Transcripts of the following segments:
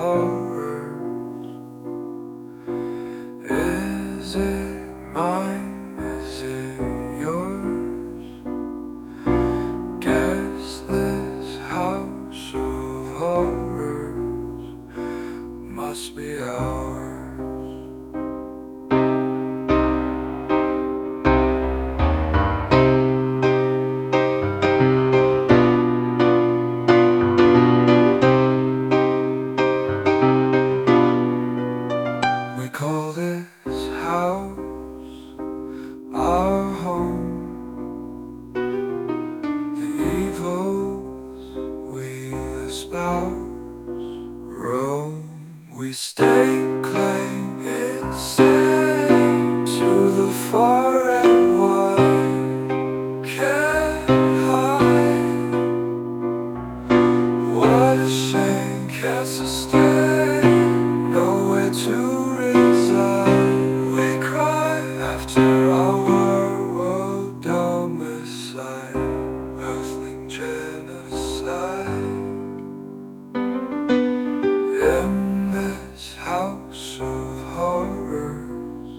horrors. Is it mine? Is it yours? Guess this house of horrors must be ours. We call this house our home. The evils we espouse roam. We stake claim insane to the far and wide. Can't hide. What a shame, can't sustain, nowhere to reside. We cry after our world domicile, earthling genocide. In this house of horrors,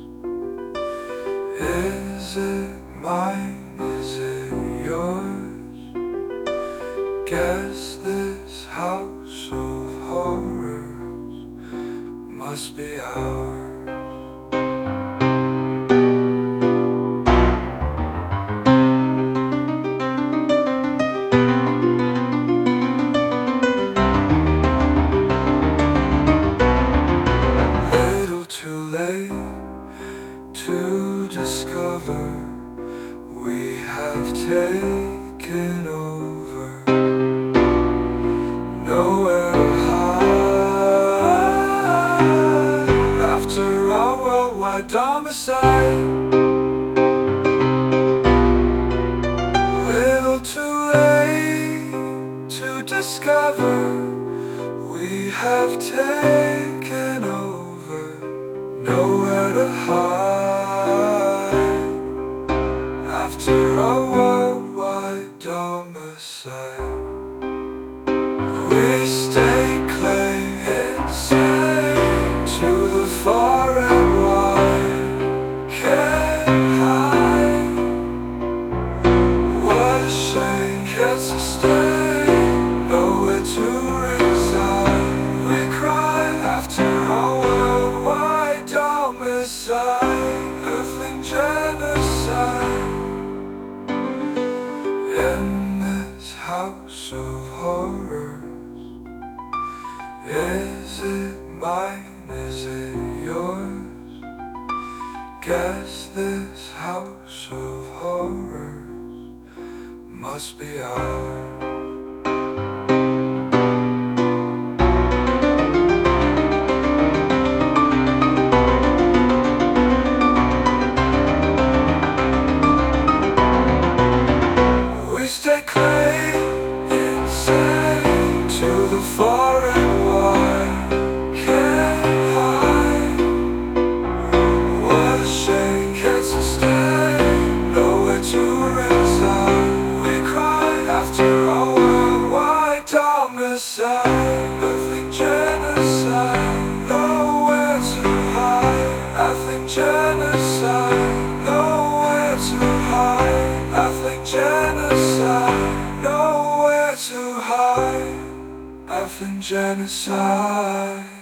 is it mine? Is it yours? Guess this house of horrors must be ours. Little too late to discover we have taken over. Nowhere to hide after our worldwide domicile. Little too late to discover we have taken over. Nowhere to hide after our worldwide domicile. We stake claim insane to the far and wide. Can't hide. What a shame, can't sustain, nowhere to reside. We cry after our worldwide domicile, earthling genocide. In this house of horrors, is it mine? Is it yours? Guess this house of horrors must be ours. We stake claim insane to the far and wide. Can't hide. What a shame, can't sustain, nowhere to reside. We cry after our worldwide domicile, earthling genocide. Nowhere to hide. I think genocide. Nowhere to hide. I think genocide. Nowhere to hide. I think genocide.